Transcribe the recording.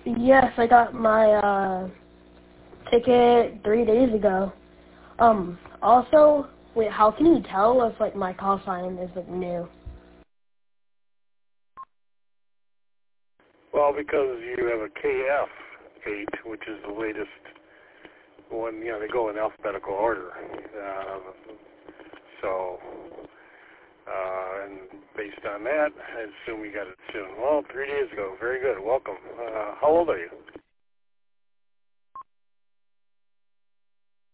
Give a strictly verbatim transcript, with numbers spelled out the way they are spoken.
Yes, I got my uh, ticket three days ago. Um, also, wait, how can you tell if like my call sign is like new? Well, because you have a K F eight, which is the latest one. You know, they go in alphabetical order. Uh, so, uh, and based on that, I assume you got it soon. Well, three days ago. Very good. Welcome. Uh, how old are you?